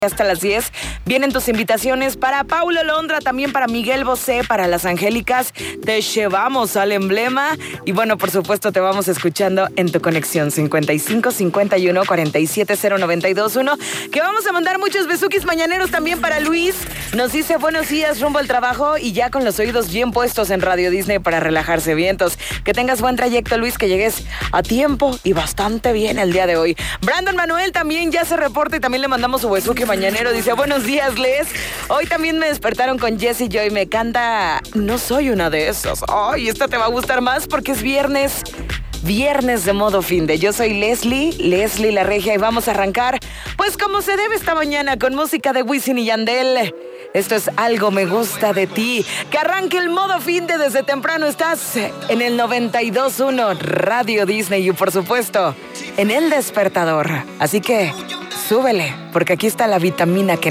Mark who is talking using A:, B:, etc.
A: hasta las 10. Vienen tus invitaciones para Paulo Londra, también para Miguel Bosé, para Las Angélicas. Te llevamos al emblema. Y bueno, por supuesto, te vamos escuchando en tu conexión 55 51 47 0921. Que vamos a mandar muchos besuquis mañaneros también para Luis. Nos dice buenos días rumbo al trabajo y ya con los oídos bien puestos en Radio Disney para relajarse vientos. Que tengas buen trayecto, Luis, que llegues a tiempo y bastante bien el día de hoy. Brandon Manuel también ya se reporta y también le mandamos su besuque mañanero. Dice, buenos días, Les. Hoy también me despertaron con Jessie Joy. Me canta No soy una de esos. Ay, esta te va a gustar más porque es viernes. Viernes de modo finde. Yo soy Leslie la Regia, y vamos a arrancar, pues como se debe esta mañana, con música de Wisin y Yandel. Esto es Algo Me Gusta de Ti. Que arranque el modo finde desde temprano. Estás en el 92.1 Radio Disney y por supuesto en El Despertador. Así que súbele, porque aquí está la vitamina que